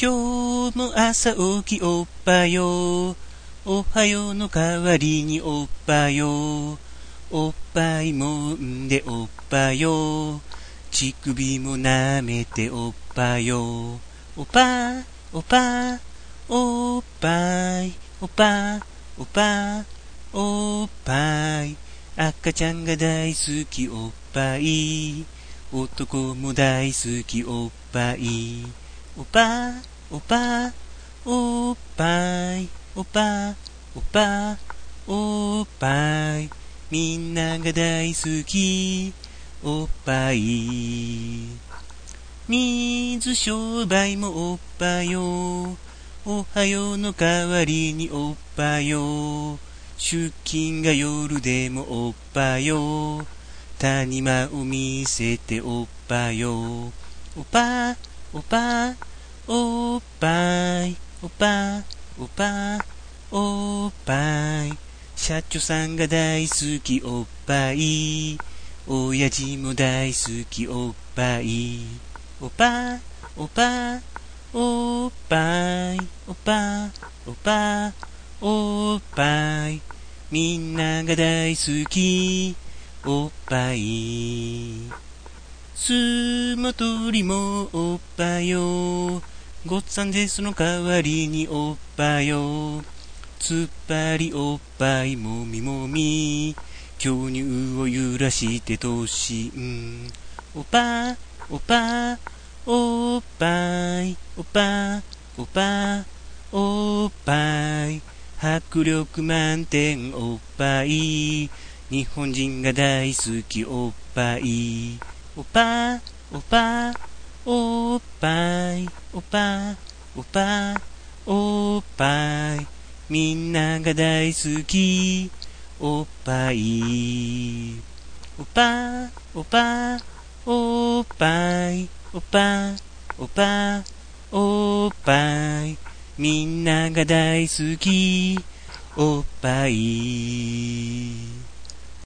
今日も朝起きおっぱよ。おはようの代わりにおっぱよ。おっぱいもんでおっぱよ。乳首も舐めておっぱよ。おっぱ、おっぱ、おっぱい、おっぱ、おっぱ、おっぱい。赤ちゃんが大好きおっぱい。男も大好きおっぱい。おっぱ、おっぱ、おっぱい、おっぱ、おっぱ、おっぱい。みんなが大好きおっぱい。水商売もおっぱよ。おはようの代わりにおっぱよ。出勤が夜でもおっぱよ。谷間を見せておっぱよ。おっぱ、おっぱ、おっぱい、おっぱ、おっぱ、おっぱい。社長さんが大好きおっぱい。親父も大好きおっぱい。おっぱ、おっぱ、おっぱい、おっぱ、おっぱ、おっぱい。みんなが大好きおっぱい。相撲取りもおっぱよ。ごっつぁんでその代わりにおっぱよ。つっぱりおっぱいもみもみ。巨乳を揺らして突進。おっぱ、おっぱ、おっぱい、おっぱ、おっぱ、おっぱい。迫力満点おっぱい。日本人が大好きおっぱい。おっぱ、おっぱ、おっぱい、おっぱ、おっぱ、おっぱい。みんなが大好きおっぱい。おっぱ、おっぱ、おっぱい、おっぱ、おっぱ、おっぱい。みんなが大好きおっぱい。